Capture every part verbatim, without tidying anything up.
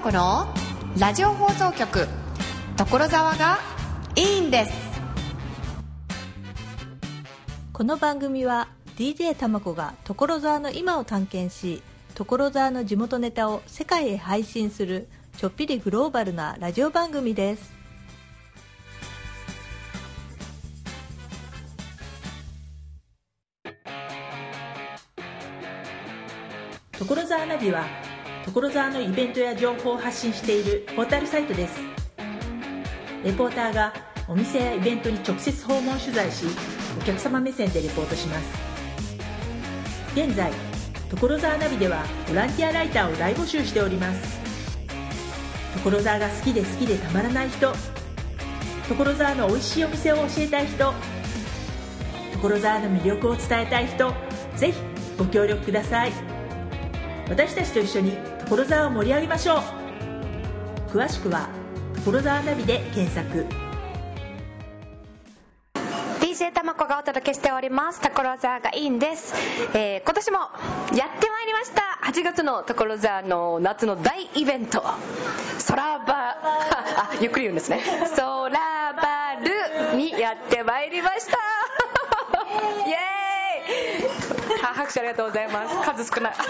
子のラジオ放送局所沢がいいんです。 この番組は ディージェー たまこが所沢の今を探検し、所沢の地元ネタを世界へ配信するちょっぴりグローバルなラジオ番組です。 所沢ナビは所沢のイベントや情報を発信しているポータルサイトです。レポーターがお店やイベントに直接訪問取材し、お客様目線でレポートします。現在所沢ナビではボランティアライターを大募集しております。所沢が好きで好きでたまらない人、所沢の美味しいお店を教えたい人、所沢の魅力を伝えたい人、ぜひご協力ください。私たちと一緒に所沢を盛り上げましょう。詳しくは所沢ナビで検索。 ディージェー たまこがお届けしております所沢がいいんです。えー、今年もやってまいりました。はちがつの所沢の夏の大イベント、空バあゆっくり言うんですね、空バルにやってまいりましたイエーイ拍手ありがとうございます。数少ない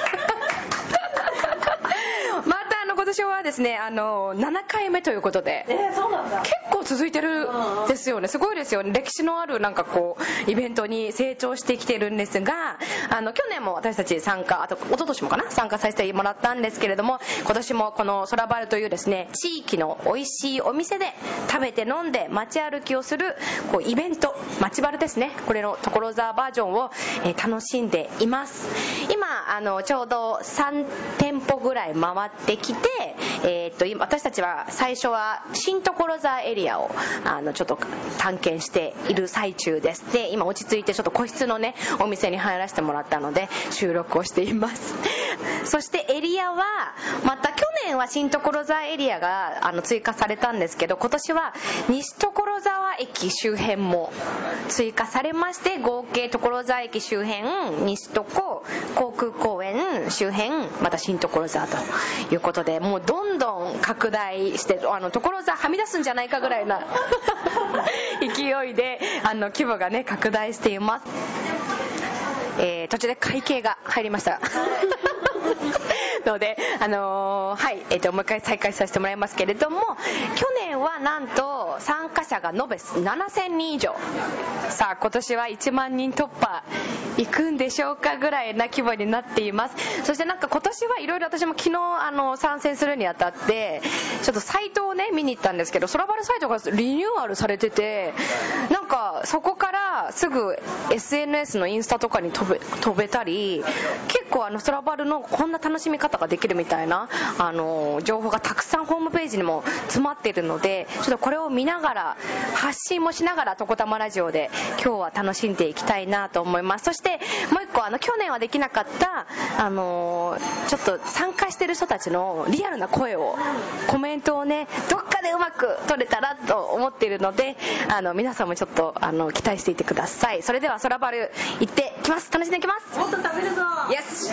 またあの今年はですね、あのななかいめということで、えー、そうなんだ、結構続いてるんですよね。すごいですよね。歴史のあるなんかこうイベントに成長してきてるんですが、あの去年も私たち参加、あと一昨年もかな参加させてもらったんですけれども、今年もこの空バルというですね、地域の美味しいお店で食べて飲んで街歩きをするこうイベント、街バルですね、これの所沢バージョンを、えー、楽しんでいます。今あのちょうどさんてんぽぐらい回ってきて、えー、っと今私たちは最初は新所沢エリアをあのちょっと探検している最中です。で今落ち着いてちょっと個室のねお店に入らせてもらったので収録をしていますそしてエリアはまた去年は新所沢エリアがあの追加されたんですけど、今年は西所沢駅周辺も追加されまして、合計所沢駅周辺、西所、航空公園周辺、また新所沢ということで、もうどんどん拡大して、あの所沢はみ出すんじゃないかぐらいな勢いであの規模がね拡大しています。えー、途中で会計が入りましたので、あのー、はい、えーと、もう一回再開させてもらいますけれども、去年はなんと参加者が延べななせんにん以上、さあ今年はいちまんにん突破いくんでしょうかぐらいな規模になっています。そしてなんか今年はいろいろ私も昨日あの参戦するにあたってちょっとサイトをね見に行ったんですけど、空バルサイトがリニューアルされてて、なんかそこからすぐ エスエヌエス のインスタとかに飛べ、飛べたり、結構あの空バルのこんな楽しみ方ができるみたいなあの情報がたくさんホームページにも詰まっているので、ちょっとこれを見ながら発信もしながらとこたまラジオで今日は楽しんでいきたいなと思います。そしてもう一個、あの去年はできなかったあのちょっと参加してる人たちのリアルな声を、コメントをねどっかでうまく取れたらと思っているので、あの皆さんもちょっとあの期待していてください。それでは空バル行ってきます。楽しんでいきます。 もっと食べるぞ。 イエス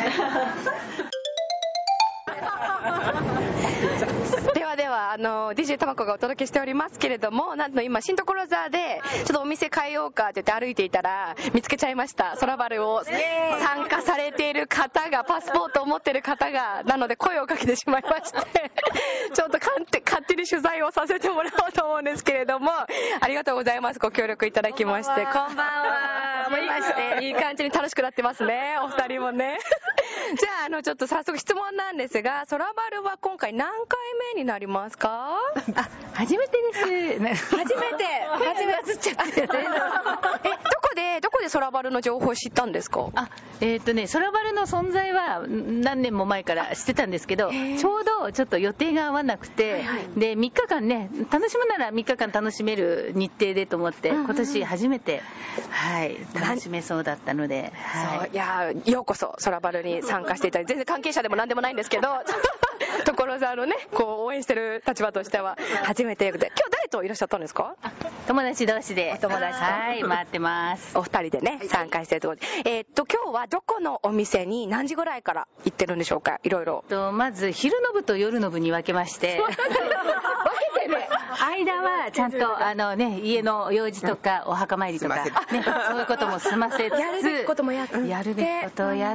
ではではあの ディージェー たまこがお届けしておりますけれども、なんと今新所沢でちょっとお店変えようかって言って歩いていたら見つけちゃいました。空バルを参加されている方が、パスポートを持っている方が、なので声をかけてしまいましてちょっと勝手、勝手に取材をさせてもらおうと思うんですけれども、ありがとうございます。ご協力いただきまして。こんばんは。もういい、いい感じに楽しくなってますね、お二人もねじゃあ、あのちょっと早速質問なんですが、空バルは今回何回目になりますか？ あ、初めてです。 初めて。初めて。ちゃってえ、どこでどこで空バルの情報を知ったんですか？ あ、えー、っとね、空バルの存在は何年も前から知ってたんですけど、ちょうどちょっと予定が合わなくて、はいはい、でみっかかんね、楽しむならみっかかん楽しめる日程でと思って、うんうん、今年初めて、はい、楽しめそうだったので、はい、 そう、いやようこそ空バルに参加していただいて、全然関係者でも何でもないんですけど所沢のねこう応援してる立場としては初めてで、今日誰といらっしゃったんですか？ 友達同士でお友達とはい回ってます。 お二人でね参加してるところで、えー、っと今日はどこのお店に何時ぐらいから行ってるんでしょうか？いろいろとまず昼の部と夜の部に分けまして分けてね間はちゃんとあの、ね、家の用事とかお墓参りとか、ね、そういうことも済ませつつやるべきこともやってやるべきことをやって、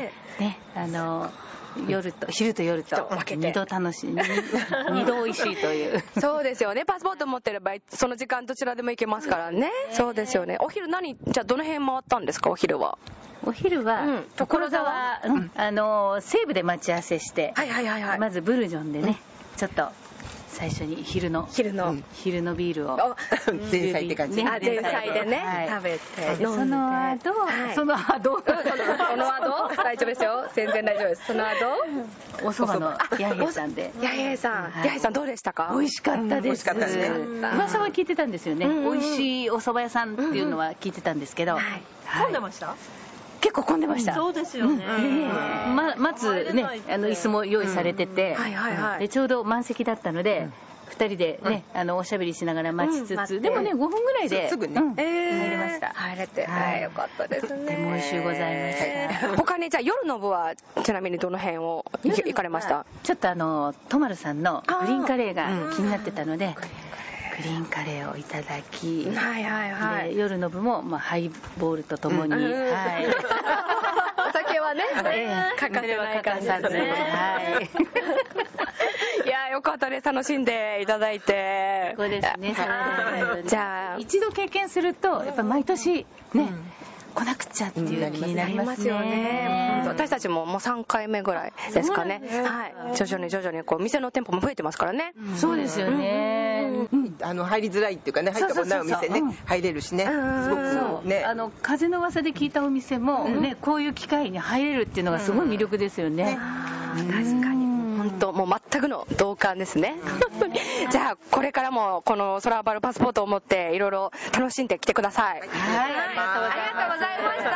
ね、あの夜と昼と夜と二度楽しい二度おいしいというそうですよね。パスポート持ってればその時間どちらでも行けますからね。そうですよね。お昼何じゃあどの辺回ったんですか？お昼はお昼は、うん、所沢、うん、あの西部で待ち合わせして、 はいはいはいはい、 まずブルジョンでね、うん、ちょっと最初に昼の昼の、うん、 昼のビールを前菜って感じ、 ね、あ前菜でね、はい、食べてその後、はい、その後その後大丈夫ですよ、全然大丈夫です。その後お蕎麦の八重さんで八重さん、はい、八重さんどうでしたか？ 美味しかったです、うん、美味しかったですね。噂は聞いてたんですよね、うんうん、美味しいお蕎麦屋さんっていうのは聞いてたんですけど、うんうん、はい、 混んでました？ 結構混んでました。 そうですよね、 うん、ま、待つね、あの椅子も用意されてて、うん、はいはいはい、でちょうど満席だったので、うん、ふたりでね、うん、あのおしゃべりしながら待ちつつ、うん、でもねごふんぐらいですぐね、うん、入りました。 入れて、はい、よかったですね。 とっても美味しゅうございました、 はい、他にじゃあ夜の部はちなみにどの辺を行かれました？ ちょっとあのとまるさんのグリーンカレーが気になってたので、グリーンカレーをいただき、 はいはいはい、 夜の部も、まあ、ハイボールとともに、うん、はい、 お酒はね、えー、欠かせない感じですね。はい。いやよかったです。楽しんでいただいて。 そうですね。 じゃあ一度経験するとやっぱ毎年ね、うん、来なくちゃっていう気になりますよね。 私たちももうさんかいめぐらいですかね。はい。徐々に徐々にこう店の店舗も増えてますからね。 うん、そうですよね。 うん、あの入りづらいっていうかね、入ったことないお店ね、入れるしね。すごくね。 あの風の噂で聞いたお店もね、うん、こういう機会に入れるっていうのがすごい魅力ですよね。 うん、確かに。本当もう全くの同感ですね。じゃあこれからもこのソラバルパスポートを持っていろいろ楽しんできてください。はい、ありがとうございました。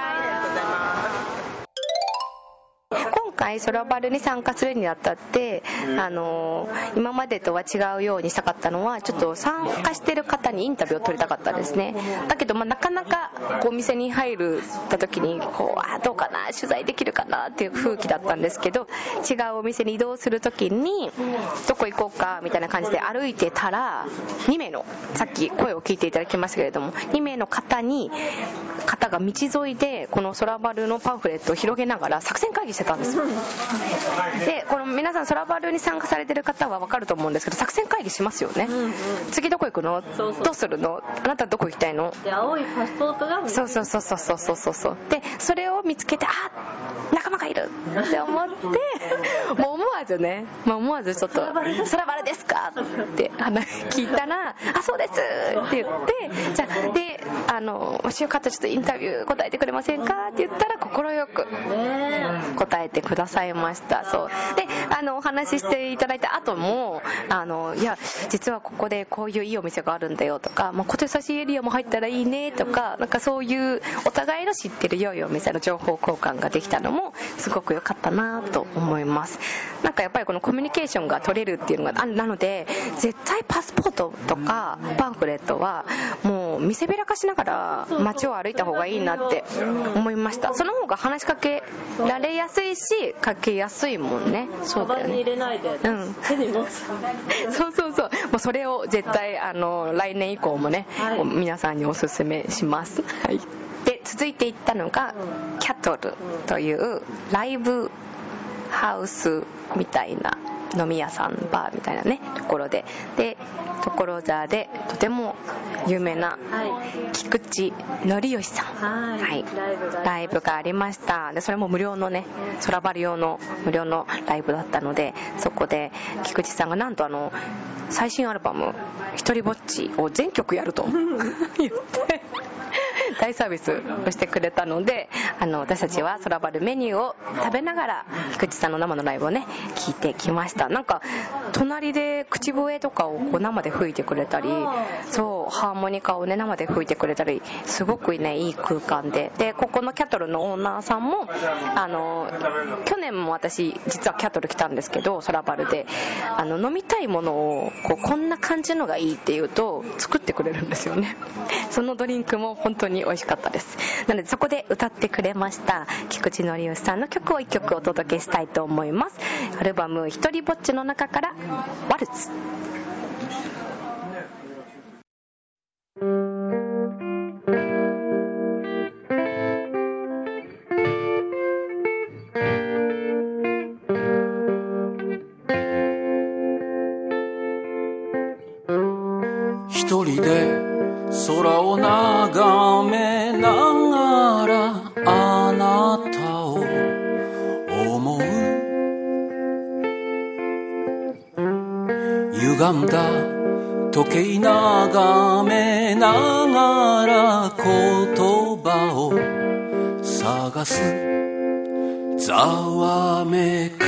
今回ソラバルに参加するにあたって、あのー、今までとは違うようにしたかったのは、ちょっと参加してる方にインタビューを取りたかったんですね。だけど、まあ、なかなかこうお店に入るた時にこうあどうかな、取材できるかなっていう風気だったんですけど、違うお店に移動する時にどこ行こうかみたいな感じで歩いてたら、にめいのさっき声を聞いていただきましたけれども、にめいの方に方が道沿いでこのソラバルのパンフレットを広げながら作戦会議してたんですよ。でこの皆さんソラバルに参加されてる方は分かると思うんですけど、作戦会議しますよね。うんうん、次どこ行くの？そうそう、どうするの？あなたどこ行きたいの？ で青いパスポートが見つけて、 そうそうそうそうそうそうそうでそれを見つけて、あ仲間がいるって思ってもう思わずね、まあ、思わずちょっとソラバルですかって聞いたら、あそうですって言って、じゃあであのもしよかったらちょっとインタビュー答えてくれませんかって言ったら快く答えてくださいました。そうであのお話ししていただいた後もあのいや実はここでこういういいお店があるんだよとか、まあ、小手差しエリアも入ったらいいねとか、なんかそういうお互いの知ってる良いお店の情報交換ができたのもすごく良かったなと思います。なんかやっぱりこのコミュニケーションが取れるっていうのがあなので、絶対パスポートとかパンフレットはもう見せびらかしながら街を歩いた方がいいなって思いました。その方が話しかけられやすいしかけやすいもんね。そうだよね。 入れないで、うん、 そうそうそう、もうそれを絶対あの来年以降もね、はい、皆さんにおすすめします。はい、で続いていったのが、うん、キャトルというライブハウスみたいな飲み屋さんバーみたいなねところで、で所沢でとても有名な菊池則義さん、はいはい、ライブがありました。でそれも無料のね、ソラバル用の無料のライブだったので、そこで菊池さんがなんとあの最新アルバム「ひとりぼっち」を全曲やると言って大サービスをしてくれたので、あの私たちは空バルメニューを食べながら菊池さんの生のライブをね聞いてきました。なんか隣で口笛とかをこう生で吹いてくれたり、そうハーモニカをね生で吹いてくれたり、すごくねいい空間で、でここのキャトルのオーナーさんもあの去年も私実はキャトル来たんですけど、空バルであの飲みたいものをこうこんな感じのがいいって言うと作ってくれるんですよね。そのドリンクも本当に美味しかったです。なのでそこで歌ってくれました菊池典義さんの曲をいっきょくお届けしたいと思います。アルバム「ひとりぼっち」の中からワルツ。 一人で空を眺めながらあなたを思う。歪んだ時計眺めながら言葉を探す。ざわめく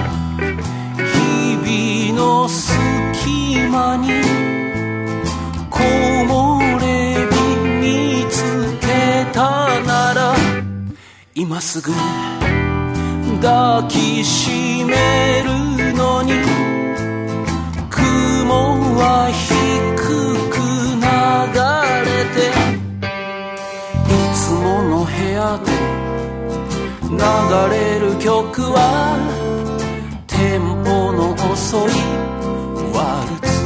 日々の隙間に木漏れ日見つけたなら今すぐ抱きしめるのに、雲は低く流れていつもの部屋で流れる曲はテンポの遅いワルツ。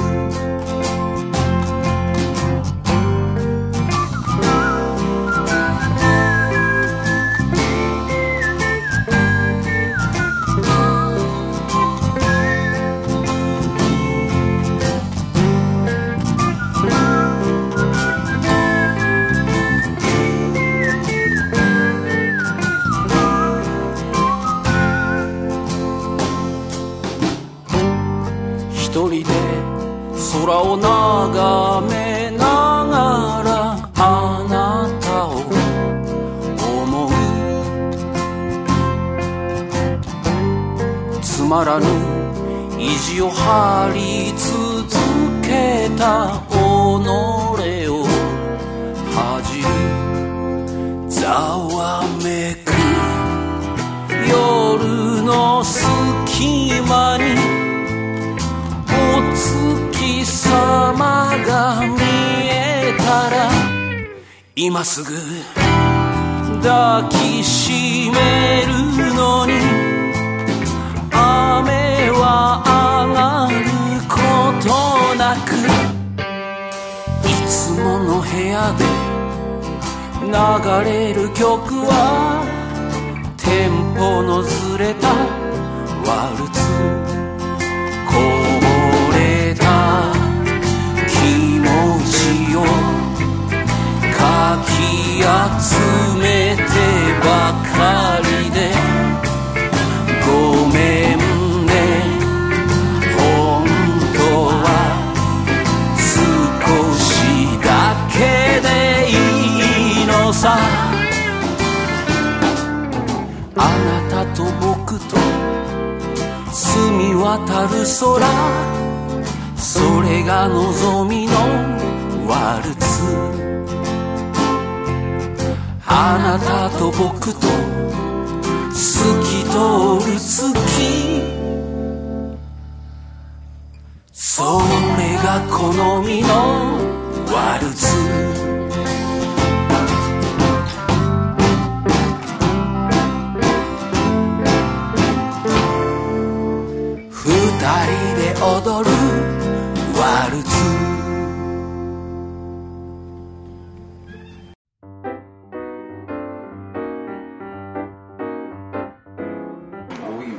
一人で空を眺めながらあなたを思う。つまらぬ意地を張り続けた己を恥じる。ざわめく夜の隙間にお月様が見えたら今すぐ抱きしめるのに、雨は上がることなくいつもの部屋で流れる曲はテンポのずれたワルツ。こぼれた気持ちをかき集めてばかりでごめんね、本当は少しだけでいいのさ。あなたと僕と澄み渡る空、それが望みのワルツ。あなたと僕と透き通る月、それが好みのワルツ。二人で踊るワルツ。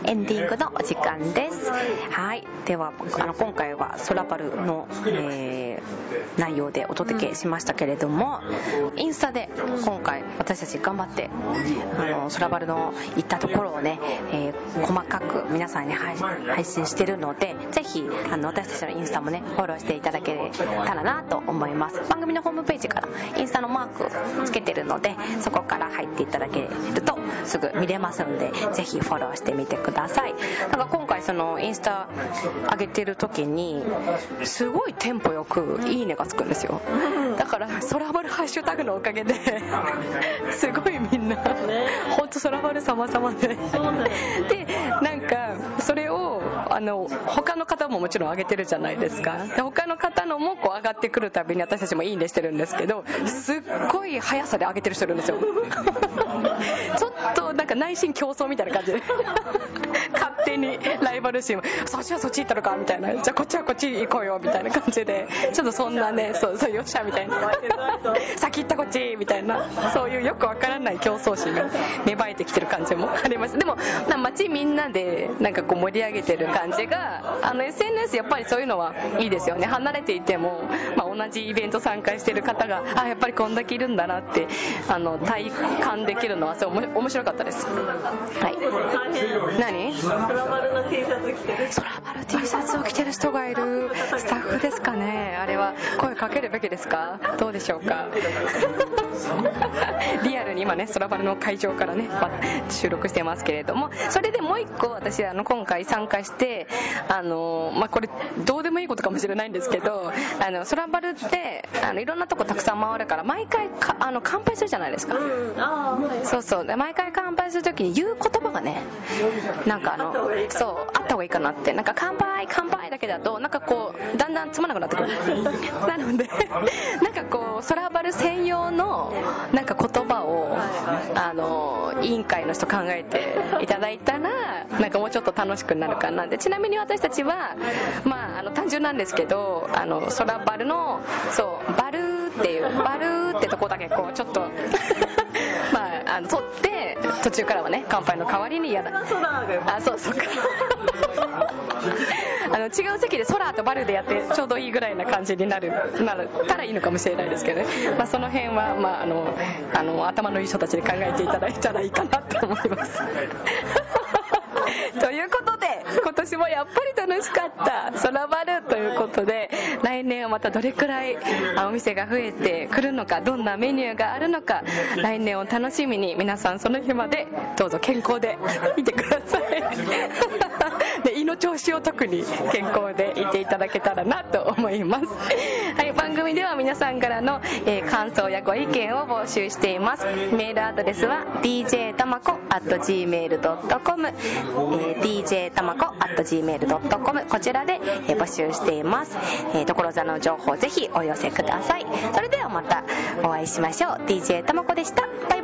エンディングのお時間です。はい、ではあの今回はソラバルの、えー、内容でお届けしましたけれども、インスタで今回私たち頑張ってあのソラバルの行ったところをね、えー、細かく皆さんに配信してるので、ぜひあの私たちのインスタもねフォローしていただけたらなと思います。番組のホームページからインスタのマークつけてるので、そこから入っていただけるとすぐ見れますので、ぜひフォローしてみてください。なんか今回そのインスタ上げてる時にすごいテンポよくいいねがつくんですよ。だからソラバルハッシュタグのおかげですごいみんな本当ソラバル様々で、でなんかそれをあの他の方ももちろん上げてるじゃないですか。で他の方のもこう上がってくるたびに私たちもいいねしてるんですけど、すっごい速さで上げてる人いるんですよ。ちょっとなんか内心競争みたいな感じで勝手にライバル心、そっちはそっち行ったのかみたいな、じゃあこっちはこっち行こうよみたいな感じで、ちょっとそんなね、そうそうよっしゃみたいな先行ったこっちみたいな、そういうよくわからない競争心が芽生えてきてる感じもあります。でも街みんなでなんかこう盛り上げてる感じが、あの エスエヌエス やっぱりそういうのはいいですよね。離れていても、まあ、同じイベント参加してる方があやっぱりこんだけいるんだなってあの体感できるのはそう面白かったです。はい。何？ソラバルの T シャツ着てるソラバル T シャツを着てる人がいるスタッフですかね。あれは声かけるべきですか？どうでしょうか。リアルに今ねソラバルの会場からね収録してますけれども、それでもう一個私あの今回参加してあの、まあ、これどうでもいいことかもしれないんですけど、あのソラバルってあのいろんなとこたくさん回るから毎回かあの乾杯するじゃないですか、うん、あそうそうで毎回乾杯するときに言う言葉がねなんかあのそうあった方がいいかなって、なんか乾杯乾杯だけだとなんかこうだんだんつまなくなってくるなのでなんかこうソラバル専用のなんか言葉をあの委員会の人考えていただいたらなんかもうちょっと楽しくなるかな。でちなみに私たちはまああの単純なんですけど、あのソラバルのそうバルーっていうバルーってとこだけこうちょっとまああの取って途中からはね乾杯の代わりにやだあそうそうかあの違う席でソラとバルでやってちょうどいいぐらいな感じになるなったらいいのかもしれないですけどね、まあ、その辺は、まあ、あのあの頭のいい人たちに考えていただいたらいいかなと思いますということで今年もやっぱり楽しかったソラバルということで、来年はまたどれくらいお店が増えてくるのか、どんなメニューがあるのか、来年を楽しみに皆さんその日までどうぞ健康でいてくださいで胃の調子を特に健康でいていただけたらなと思います。はい、番組では皆さんからの、えー、感想やご意見を募集しています。メールアドレスは ディージェーたまこ アットジーメールドットコム、えー、ディージェーたまこ アットジーメールドットコム こちらで、えー、募集しています。えー、所沢の情報ぜひお寄せください。それではまたお会いしましょう。 ディージェー たまこでした。バイバイ。